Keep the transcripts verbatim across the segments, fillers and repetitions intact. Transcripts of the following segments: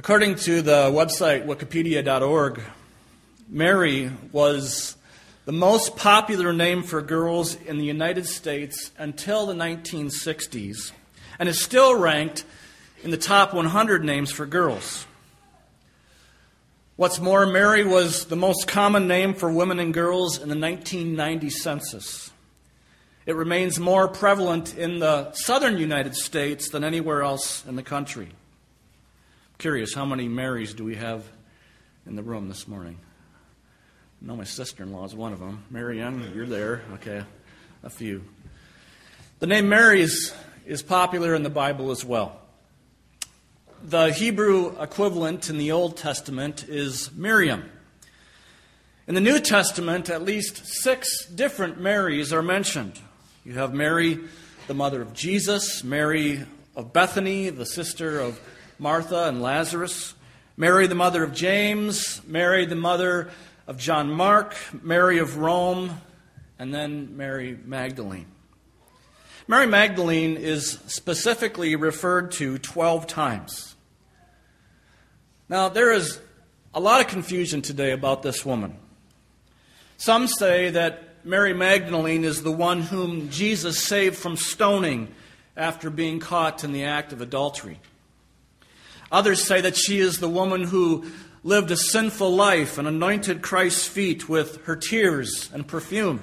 According to the website wikipedia dot org, Mary was the most popular name for girls in the United States until the nineteen sixties, and is still ranked in the top one hundred names for girls. What's more, Mary was the most common name for women and girls in the nineteen ninety census. It remains more prevalent in the southern United States than anywhere else in the country. Curious, how many Marys do we have in the room this morning? I know my sister-in-law is one of them. Mary Young, you're there. Okay, a few. The name Mary is, is popular in the Bible as well. The Hebrew equivalent in the Old Testament is Miriam. In the New Testament, at least six different Marys are mentioned. You have Mary, the mother of Jesus, Mary of Bethany, the sister of Martha and Lazarus, Mary, the mother of James, Mary, the mother of John Mark, Mary of Rome, and then Mary Magdalene. Mary Magdalene is specifically referred to twelve times. Now, there is a lot of confusion today about this woman. Some say that Mary Magdalene is the one whom Jesus saved from stoning after being caught in the act of adultery. Others say that she is the woman who lived a sinful life and anointed Christ's feet with her tears and perfume.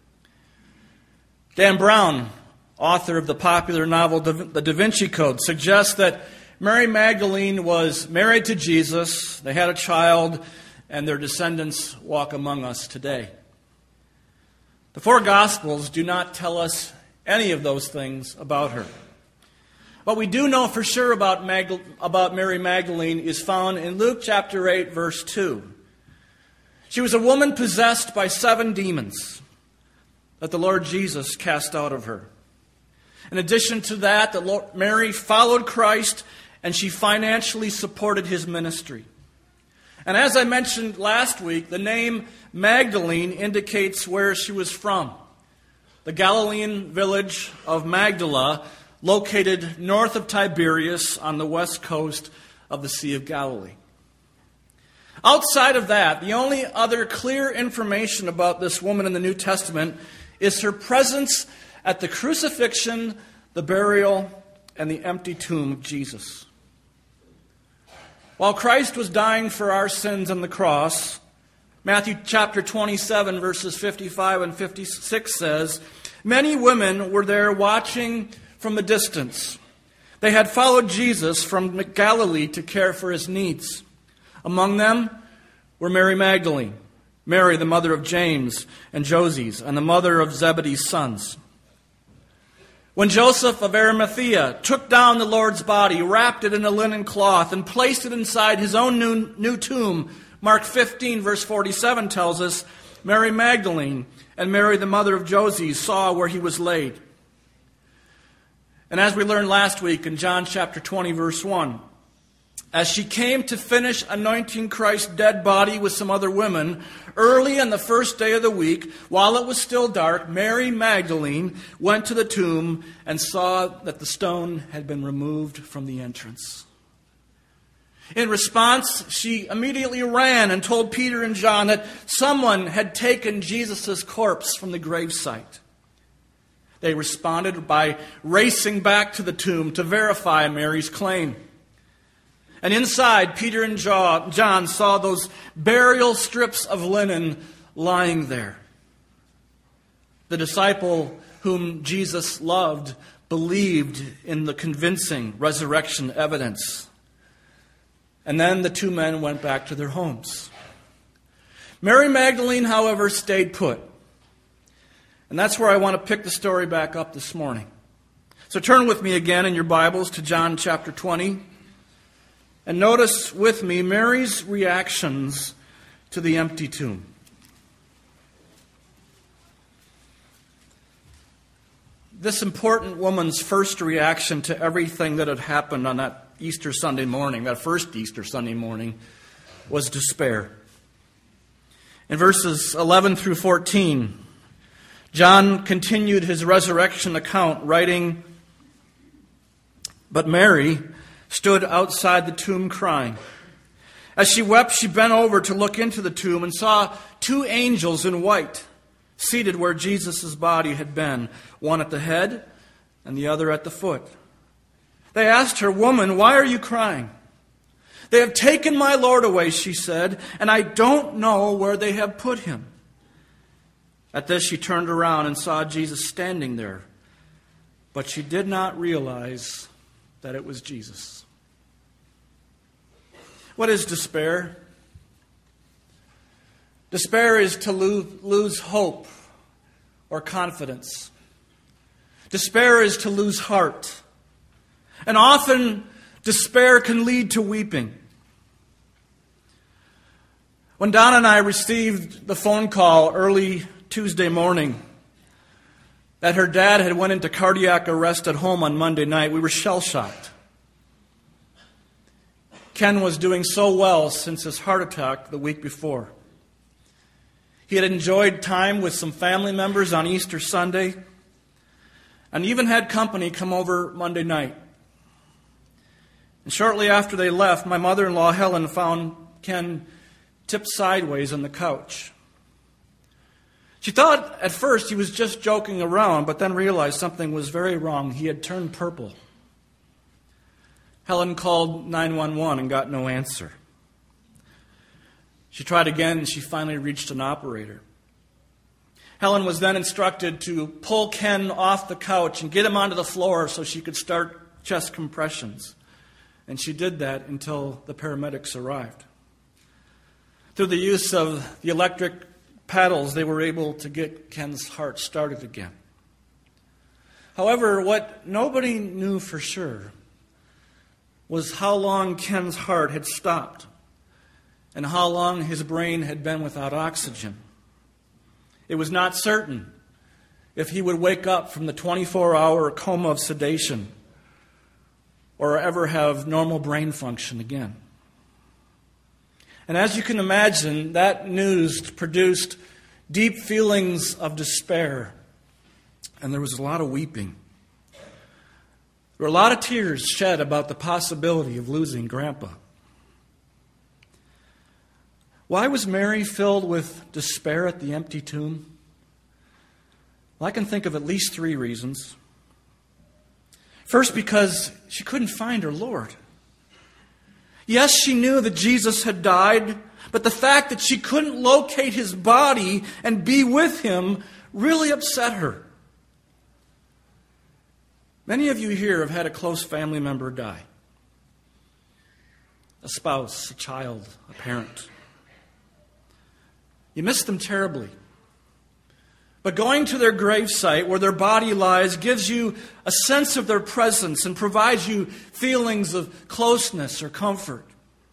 Dan Brown, author of the popular novel The Da Vinci Code, suggests that Mary Magdalene was married to Jesus, they had a child, and their descendants walk among us today. The four Gospels do not tell us any of those things about her. What we do know for sure about, Magdal- about Mary Magdalene is found in Luke chapter eight, verse two. She was a woman possessed by seven demons that the Lord Jesus cast out of her. In addition to that, the Lord, Mary followed Christ and she financially supported his ministry. And as I mentioned last week, the name Magdalene indicates where she was from. The Galilean village of Magdala, located north of Tiberias on the west coast of the Sea of Galilee. Outside of that, the only other clear information about this woman in the New Testament is her presence at the crucifixion, the burial, and the empty tomb of Jesus. While Christ was dying for our sins on the cross, Matthew chapter twenty-seven, verses fifty-five and fifty-six says, "Many women were there watching from a distance. They had followed Jesus from Galilee to care for his needs. Among them were Mary Magdalene, Mary the mother of James and Joses, and the mother of Zebedee's sons. When Joseph of Arimathea took down the Lord's body, wrapped it in a linen cloth, and placed it inside his own new, new tomb," Mark fifteen, verse forty-seven tells us, "Mary Magdalene and Mary the mother of Joses saw where he was laid." And as we learned last week in John chapter twenty, verse one, as she came to finish anointing Christ's dead body with some other women, early on the first day of the week, while it was still dark, Mary Magdalene went to the tomb and saw that the stone had been removed from the entrance. In response, she immediately ran and told Peter and John that someone had taken Jesus' corpse from the gravesite. They responded by racing back to the tomb to verify Mary's claim. And inside, Peter and John saw those burial strips of linen lying there. The disciple whom Jesus loved believed in the convincing resurrection evidence. And then the two men went back to their homes. Mary Magdalene, however, stayed put. And that's where I want to pick the story back up this morning. So turn with me again in your Bibles to John chapter twenty. And notice with me Mary's reactions to the empty tomb. This important woman's first reaction to everything that had happened on that Easter Sunday morning, that first Easter Sunday morning, was despair. In verses eleven through fourteen, John continued his resurrection account, writing, "But Mary stood outside the tomb crying. As she wept, she bent over to look into the tomb and saw two angels in white seated where Jesus' body had been, one at the head and the other at the foot. They asked her, "Woman, why are you crying?" "They have taken my Lord away," she said, "and I don't know where they have put him." At this, she turned around and saw Jesus standing there, but she did not realize that it was Jesus. What is despair? Despair is to lose, lose hope or confidence. Despair is to lose heart. And often, despair can lead to weeping. When Donna and I received the phone call early Tuesday morning that her dad had went into cardiac arrest at home on Monday night, we were shell-shocked. Ken was doing so well since his heart attack the week before. He had enjoyed time with some family members on Easter Sunday and even had company come over Monday night. And shortly after they left, my mother-in-law, Helen, found Ken tipped sideways on the couch. She thought at first he was just joking around, but then realized something was very wrong. He had turned purple. Helen called nine one one and got no answer. She tried again and she finally reached an operator. Helen was then instructed to pull Ken off the couch and get him onto the floor so she could start chest compressions. And she did that until the paramedics arrived. Through the use of the electric paddles, they were able to get Ken's heart started again. However, what nobody knew for sure was how long Ken's heart had stopped and how long his brain had been without oxygen. It was not certain if he would wake up from the twenty-four hour coma of sedation or ever have normal brain function again. And as you can imagine, that news produced deep feelings of despair, and there was a lot of weeping. There were a lot of tears shed about the possibility of losing Grandpa. Why was Mary filled with despair at the empty tomb? Well, I can think of at least three reasons. First, because she couldn't find her Lord. Yes, she knew that Jesus had died, but the fact that she couldn't locate his body and be with him really upset her. Many of you here have had a close family member die. A spouse, a child, a parent. You miss them terribly. But going to their gravesite where their body lies gives you a sense of their presence and provides you feelings of closeness or comfort.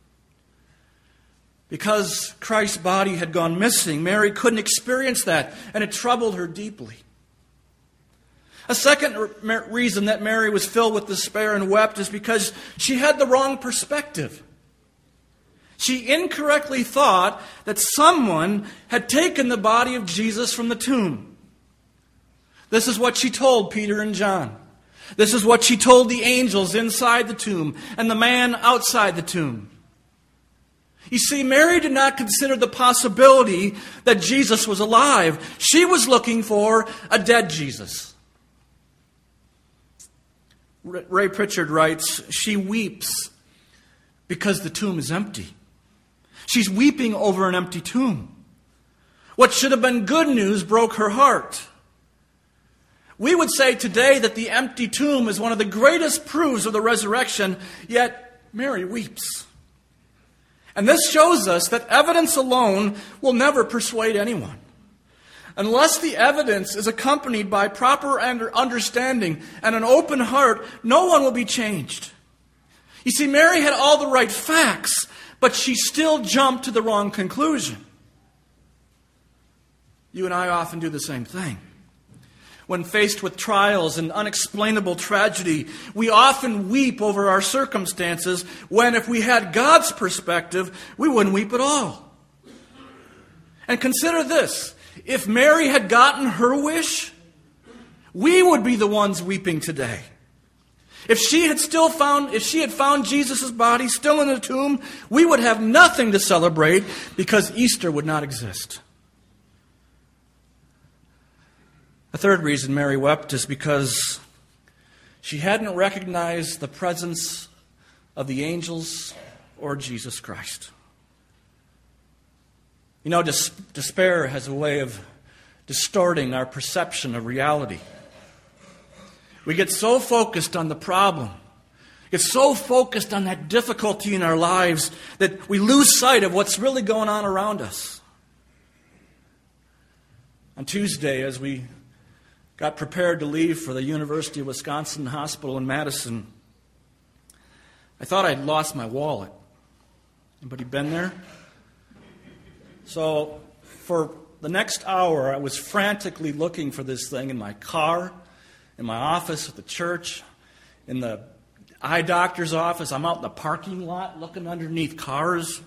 Because Christ's body had gone missing, Mary couldn't experience that, and it troubled her deeply. A second reason that Mary was filled with despair and wept is because she had the wrong perspective. She incorrectly thought that someone had taken the body of Jesus from the tomb. This is what she told Peter and John. This is what she told the angels inside the tomb and the man outside the tomb. You see, Mary did not consider the possibility that Jesus was alive. She was looking for a dead Jesus. Ray Pritchard writes, she weeps because the tomb is empty. She's weeping over an empty tomb. What should have been good news broke her heart. We would say today that the empty tomb is one of the greatest proofs of the resurrection, yet Mary weeps. And this shows us that evidence alone will never persuade anyone. Unless the evidence is accompanied by proper understanding and an open heart, no one will be changed. You see, Mary had all the right facts, but she still jumped to the wrong conclusion. You and I often do the same thing. When faced with trials and unexplainable tragedy, we often weep over our circumstances when, if we had God's perspective, we wouldn't weep at all. And consider this. If Mary had gotten her wish, we would be the ones weeping today. If she had still found, if she had found Jesus' body still in the tomb, we would have nothing to celebrate because Easter would not exist. A third reason Mary wept is because she hadn't recognized the presence of the angels or Jesus Christ. You know, des- despair has a way of distorting our perception of reality. We get so focused on the problem, get so focused on that difficulty in our lives that we lose sight of what's really going on around us. On Tuesday, as we got prepared to leave for the University of Wisconsin Hospital in Madison, I thought I'd lost my wallet. Anybody been there? So for the next hour, I was frantically looking for this thing in my car, in my office at the church, in the eye doctor's office. I'm out in the parking lot looking underneath cars.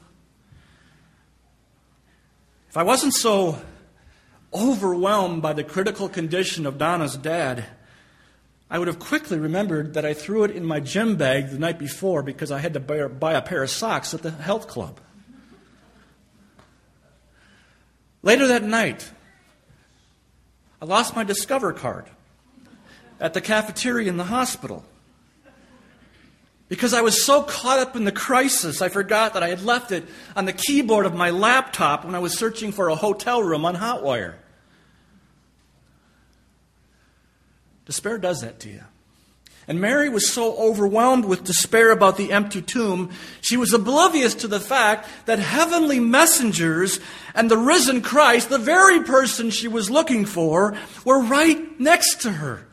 If I wasn't so overwhelmed by the critical condition of Donna's dad, I would have quickly remembered that I threw it in my gym bag the night before because I had to buy a pair of socks at the health club. Later that night, I lost my Discover card at the cafeteria in the hospital. Because I was so caught up in the crisis, I forgot that I had left it on the keyboard of my laptop when I was searching for a hotel room on Hotwire. Despair does that to you. And Mary was so overwhelmed with despair about the empty tomb, she was oblivious to the fact that heavenly messengers and the risen Christ, the very person she was looking for, were right next to her.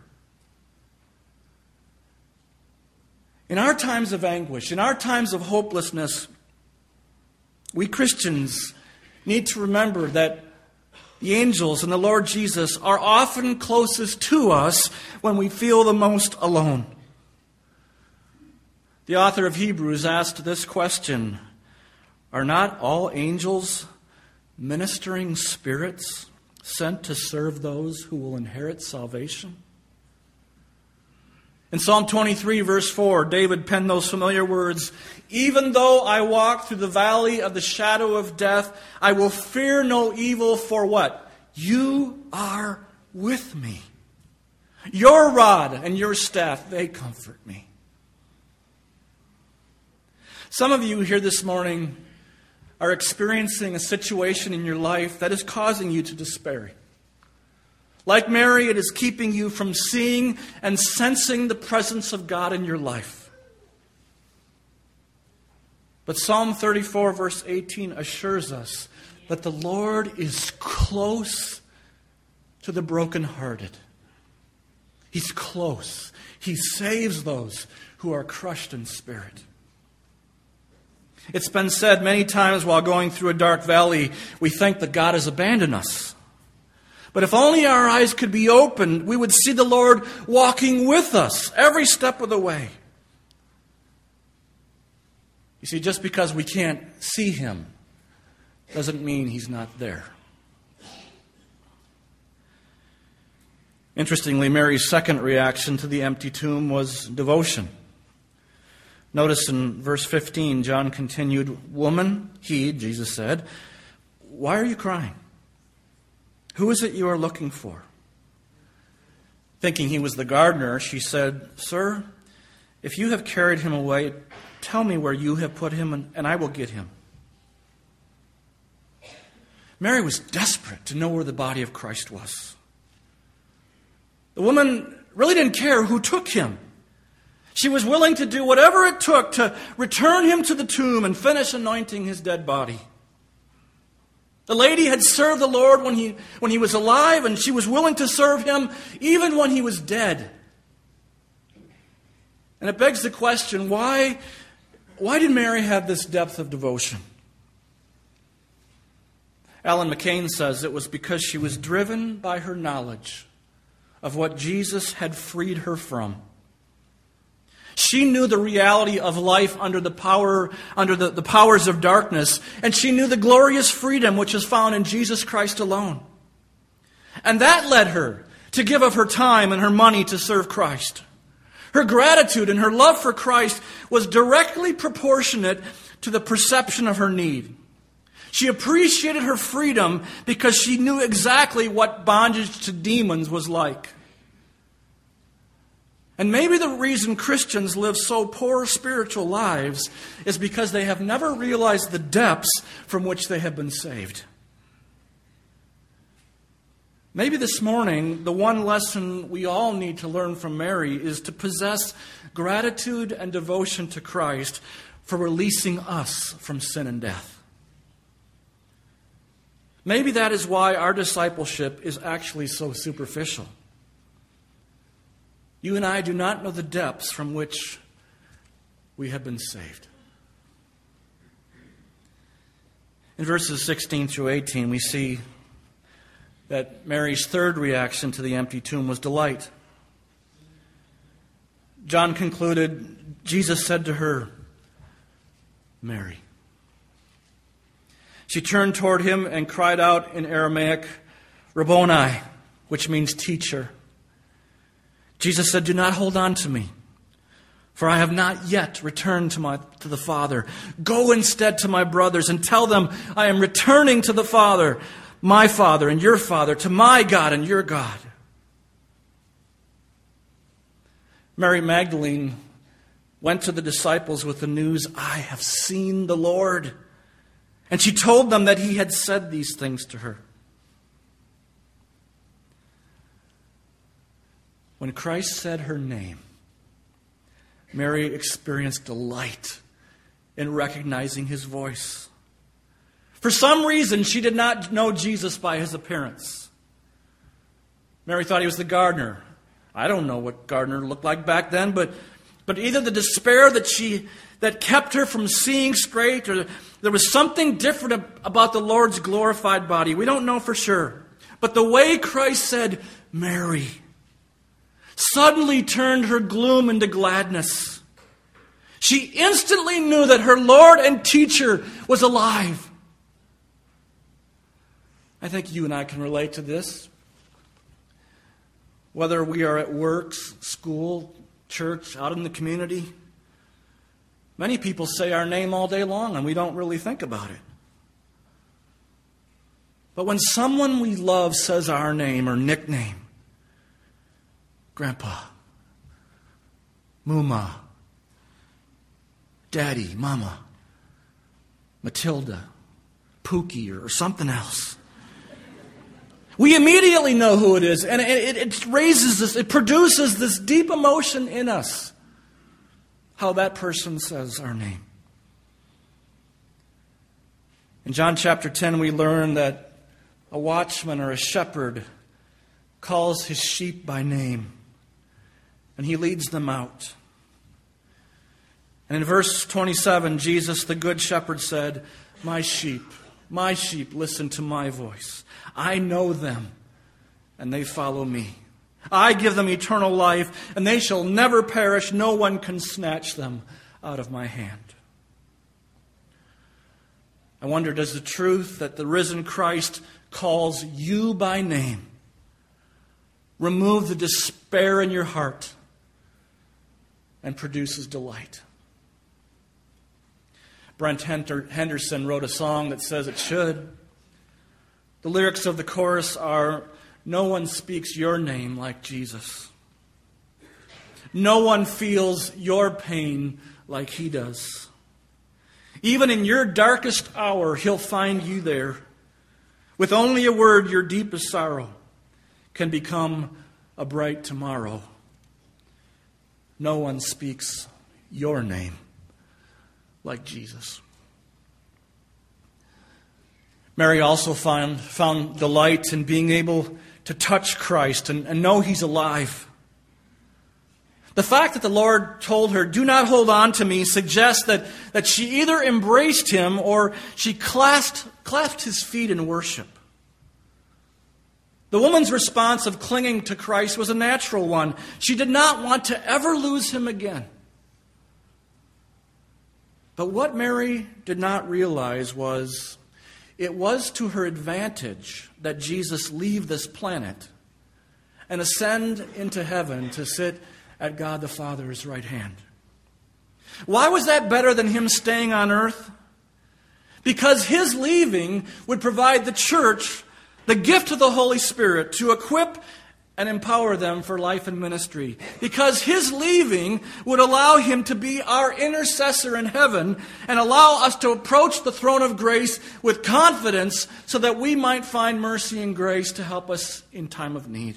In our times of anguish, in our times of hopelessness, we Christians need to remember that the angels and the Lord Jesus are often closest to us when we feel the most alone. The author of Hebrews asked this question: are not all angels ministering spirits sent to serve those who will inherit salvation? In Psalm twenty-three, verse four, David penned those familiar words: even though I walk through the valley of the shadow of death, I will fear no evil, for what? You are with me. Your rod and your staff, they comfort me. Some of you here this morning are experiencing a situation in your life that is causing you to despair. Like Mary, it is keeping you from seeing and sensing the presence of God in your life. But Psalm thirty-four, verse eighteen assures us that the Lord is close to the brokenhearted. He's close. He saves those who are crushed in spirit. It's been said many times while going through a dark valley, we think that God has abandoned us. But if only our eyes could be opened, we would see the Lord walking with us every step of the way. You see, just because we can't see Him doesn't mean He's not there. Interestingly, Mary's second reaction to the empty tomb was devotion. Notice in verse fifteen, John continued, "Woman," he, Jesus said, "why are you crying? Who is it you are looking for?" Thinking he was the gardener, she said, "Sir, if you have carried him away, tell me where you have put him, and I will get him." Mary was desperate to know where the body of Christ was. The woman really didn't care who took him. She was willing to do whatever it took to return him to the tomb and finish anointing his dead body. The lady had served the Lord when he, when he was alive, and she was willing to serve him even when he was dead. And it begs the question, why, why did Mary have this depth of devotion? Alan McCain says it was because she was driven by her knowledge of what Jesus had freed her from. She knew the reality of life under the power, under the, the powers of darkness, and she knew the glorious freedom which is found in Jesus Christ alone. And that led her to give of her time and her money to serve Christ. Her gratitude and her love for Christ was directly proportionate to the perception of her need. She appreciated her freedom because she knew exactly what bondage to demons was like. And maybe the reason Christians live so poor spiritual lives is because they have never realized the depths from which they have been saved. Maybe this morning, the one lesson we all need to learn from Mary is to possess gratitude and devotion to Christ for releasing us from sin and death. Maybe that is why our discipleship is actually so superficial. You and I do not know the depths from which we have been saved. In verses sixteen through eighteen, we see that Mary's third reaction to the empty tomb was delight. John concluded, Jesus said to her, Mary. She turned toward him and cried out in Aramaic, Rabboni, which means teacher. Jesus said, do not hold on to me, for I have not yet returned to my to the Father. Go instead to my brothers and tell them I am returning to the Father, my Father and your Father, to my God and your God. Mary Magdalene went to the disciples with the news, I have seen the Lord. And she told them that he had said these things to her. When Christ said her name, Mary experienced delight in recognizing his voice. For some reason, she did not know Jesus by his appearance. Mary thought he was the gardener. I don't know what gardener looked like back then, but, but either the despair that she that kept her from seeing straight, or there was something different about the Lord's glorified body. We don't know for sure. But the way Christ said, Mary, suddenly turned her gloom into gladness. She instantly knew that her Lord and teacher was alive. I think you and I can relate to this. Whether we are at work, school, church, out in the community, many people say our name all day long and we don't really think about it. But when someone we love says our name or nickname, Grandpa, Muma, Daddy, Mama, Matilda, Pookie, or something else, we immediately know who it is, and it, it raises this, it produces this deep emotion in us, how that person says our name. In John chapter ten, we learn that a watchman or a shepherd calls his sheep by name, and he leads them out. And in verse twenty-seven, Jesus, the good shepherd, said, My sheep, my sheep listen to my voice. I know them, and they follow me. I give them eternal life, and they shall never perish. No one can snatch them out of my hand. I wonder, does the truth that the risen Christ calls you by name remove the despair in your heart and produces delight? Brent Henderson wrote a song that says it should. The lyrics of the chorus are, no one speaks your name like Jesus. No one feels your pain like he does. Even in your darkest hour, he'll find you there. With only a word, your deepest sorrow can become a bright tomorrow. No one speaks your name like Jesus. Mary also found, found delight in being able to touch Christ and, and know he's alive. The fact that the Lord told her, do not hold on to me, suggests that, that she either embraced him or she clasped, clasped his feet in worship. The woman's response of clinging to Christ was a natural one. She did not want to ever lose him again. But what Mary did not realize was it was to her advantage that Jesus leave this planet and ascend into heaven to sit at God the Father's right hand. Why was that better than him staying on earth? Because his leaving would provide the church the gift of the Holy Spirit to equip and empower them for life and ministry. Because his leaving would allow him to be our intercessor in heaven and allow us to approach the throne of grace with confidence so that we might find mercy and grace to help us in time of need.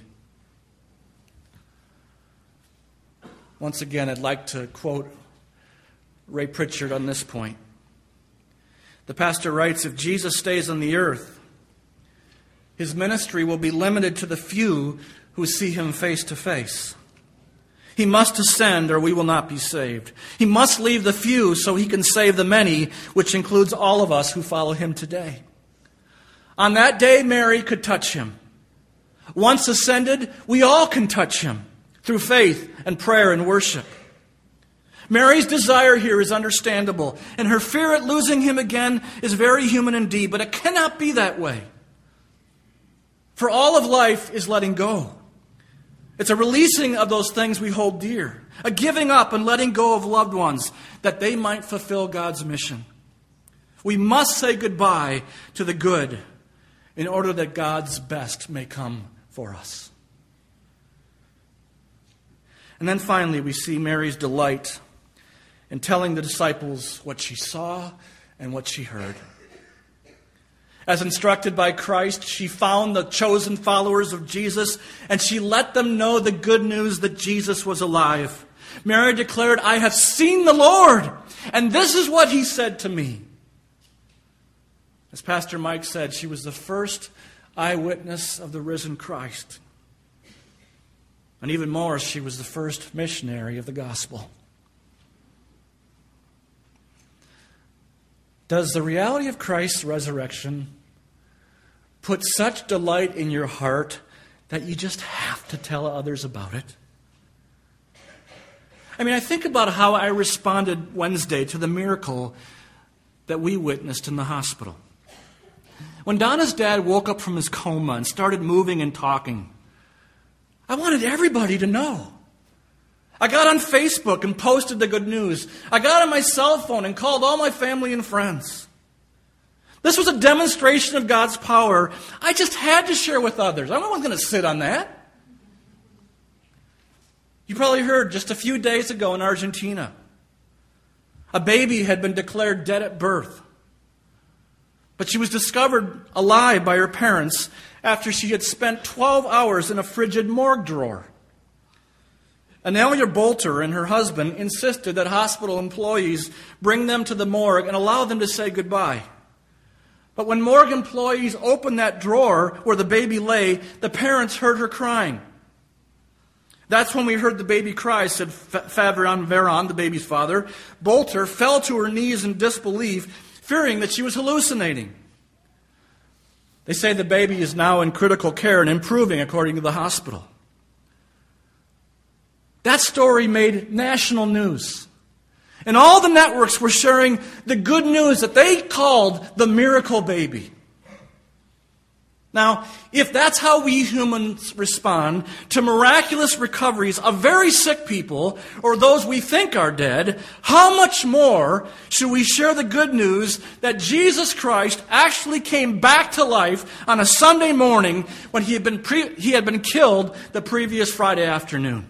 Once again, I'd like to quote Ray Pritchard on this point. The pastor writes, if Jesus stays on the earth, his ministry will be limited to the few who see him face to face. He must ascend or we will not be saved. He must leave the few so he can save the many, which includes all of us who follow him today. On that day, Mary could touch him. Once ascended, we all can touch him through faith and prayer and worship. Mary's desire here is understandable, and her fear at losing him again is very human indeed, but it cannot be that way. For all of life is letting go. It's a releasing of those things we hold dear, a giving up and letting go of loved ones that they might fulfill God's mission. We must say goodbye to the good in order that God's best may come for us. And then finally, we see Mary's delight in telling the disciples what she saw and what she heard. As instructed by Christ, she found the chosen followers of Jesus, and she let them know the good news that Jesus was alive. Mary declared, I have seen the Lord, and this is what he said to me. As Pastor Mike said, she was the first eyewitness of the risen Christ. And even more, she was the first missionary of the gospel. Does the reality of Christ's resurrection put such delight in your heart that you just have to tell others about it? I mean, I think about how I responded Wednesday to the miracle that we witnessed in the hospital. When Donna's dad woke up from his coma and started moving and talking, I wanted everybody to know. I got on Facebook and posted the good news. I got on my cell phone and called all my family and friends. This was a demonstration of God's power. I just had to share with others. I wasn't going to sit on that. You probably heard just a few days ago in Argentina, a baby had been declared dead at birth. But she was discovered alive by her parents after she had spent twelve hours in a frigid morgue drawer. Anelia Bolter and her husband insisted that hospital employees bring them to the morgue and allow them to say goodbye. But when morgue employees opened that drawer where the baby lay, the parents heard her crying. That's when we heard the baby cry, said Fabian Veron, the baby's father. Bolter fell to her knees in disbelief, fearing that she was hallucinating. They say the baby is now in critical care and improving according to the hospital. That story made national news. And all the networks were sharing the good news that they called the miracle baby. Now, if that's how we humans respond to miraculous recoveries of very sick people or those we think are dead, how much more should we share the good news that Jesus Christ actually came back to life on a Sunday morning when he had been pre- he had been killed the previous Friday afternoon?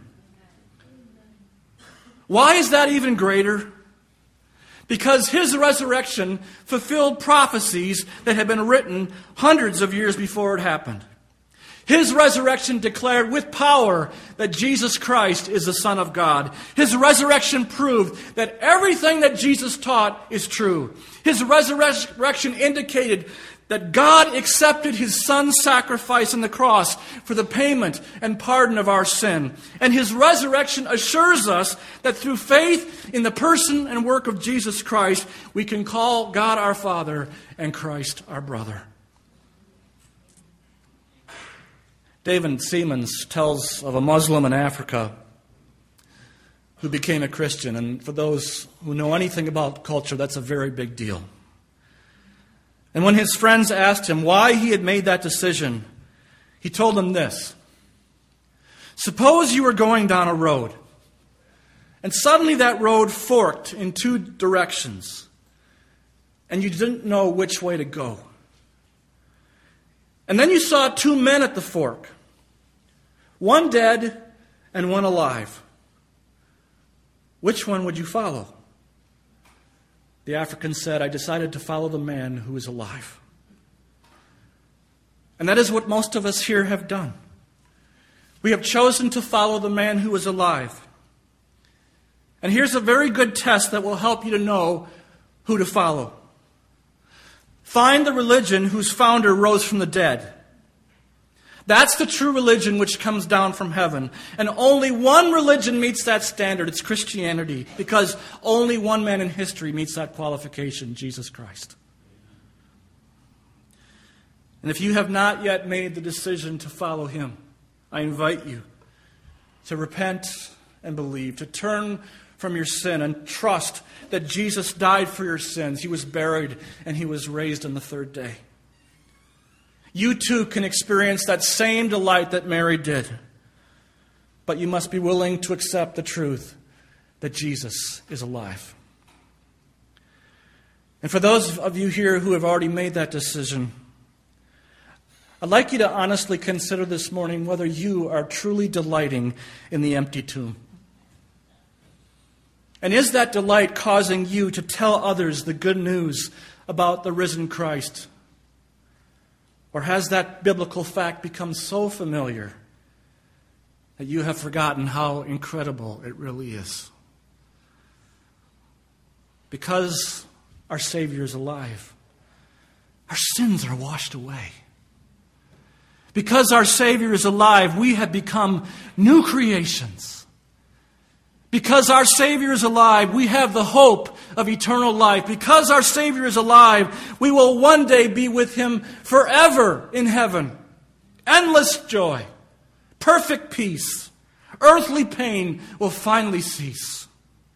Why is that even greater? Because his resurrection fulfilled prophecies that had been written hundreds of years before it happened. His resurrection declared with power that Jesus Christ is the Son of God. His resurrection proved that everything that Jesus taught is true. His resurrection indicated that God accepted his Son's sacrifice on the cross for the payment and pardon of our sin. And his resurrection assures us that through faith in the person and work of Jesus Christ, we can call God our Father and Christ our brother. David Siemens tells of a Muslim in Africa who became a Christian. And for those who know anything about culture, that's a very big deal. And when his friends asked him why he had made that decision, he told them this. Suppose you were going down a road And suddenly that road forked in two directions. And you didn't know which way to go. And then you saw two men at the fork. One dead and one alive. Which one would you follow? The African said, I decided to follow the man who is alive. And that is what most of us here have done. We have chosen to follow the man who is alive. And here's a very good test that will help you to know who to follow. Find the religion whose founder rose from the dead. That's the true religion which comes down from heaven. And only one religion meets that standard. It's Christianity. Because only one man in history meets that qualification, Jesus Christ. And if you have not yet made the decision to follow him, I invite you to repent and believe, to turn from your sin and trust that Jesus died for your sins. He was buried and he was raised on the third day. You too can experience that same delight that Mary did. But you must be willing to accept the truth that Jesus is alive. And for those of you here who have already made that decision, I'd like you to honestly consider this morning whether you are truly delighting in the empty tomb. And is that delight causing you to tell others the good news about the risen Christ? Or has that biblical fact become so familiar that you have forgotten how incredible it really is? Because our Savior is alive, our sins are washed away. Because our Savior is alive, we have become new creations. Because our Savior is alive, we have the hope of eternal life. Because our Savior is alive, we will one day be with him forever in heaven. Endless joy, perfect peace, earthly pain will finally cease.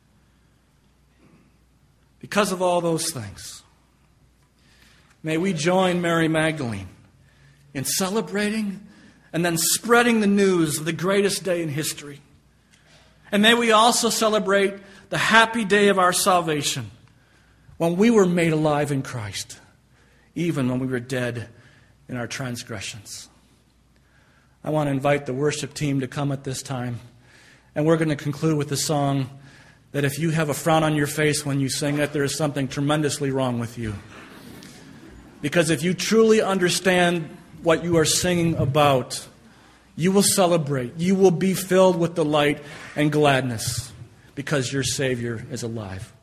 Because of all those things, may we join Mary Magdalene in celebrating and then spreading the news of the greatest day in history. And may we also celebrate the happy day of our salvation when we were made alive in Christ, even when we were dead in our transgressions. I want to invite the worship team to come at this time. And we're going to conclude with the song that if you have a frown on your face when you sing it, there is something tremendously wrong with you. Because if you truly understand what you are singing about, you will celebrate. You will be filled with delight and gladness because your Savior is alive.